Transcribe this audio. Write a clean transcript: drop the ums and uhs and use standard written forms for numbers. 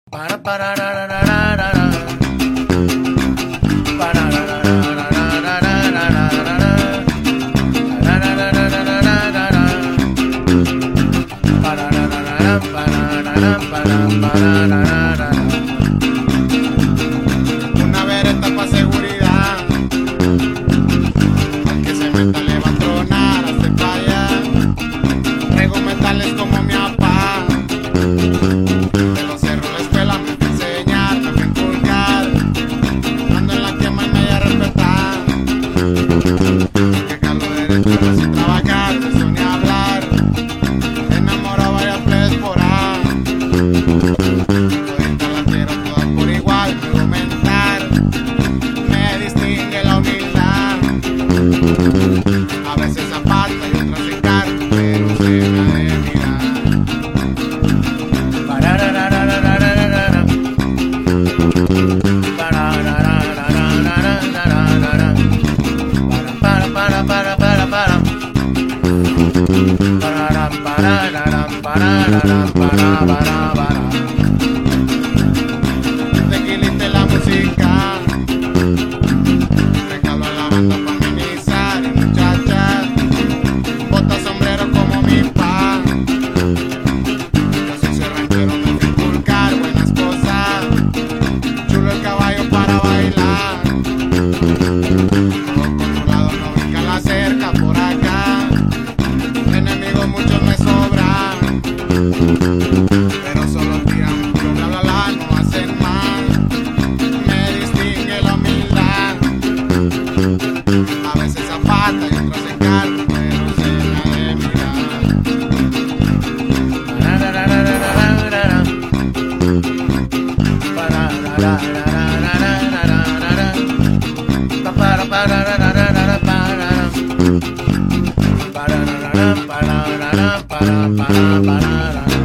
Una vereta pa' seguridad, al que se meta le va a tronar hasta pa' allá. Traigo metales como mi papá, de los cerros la escuela me fue a enseñar, me fue a inculcar. Ando en la quema y me voy a respetar, que Carlos derecho no sin trabajar, de eso ni hablar. Enamorado vaya flex por ahí, todita la quiero todas por igual, puedo mentar, me distingue la humildad. A veces zapata y otras se carga, pero se me ha de mirar. Tequiliste la música, regalo a la banda pa' amenizar. Y muchachas, bota sombrero como mi pa. Yo soy ese ranchero, me fui a inculcar buenas cosas. Chulo el caballo para bailar. Todo controlado, no brinca la cerca por acá. Enemigos muchos me sobran, pero solo tiran puro bla bla bla, no hacen mal. Me distingue la humildad. A veces zapata y otras se carga, pero se me ha de mirar. Para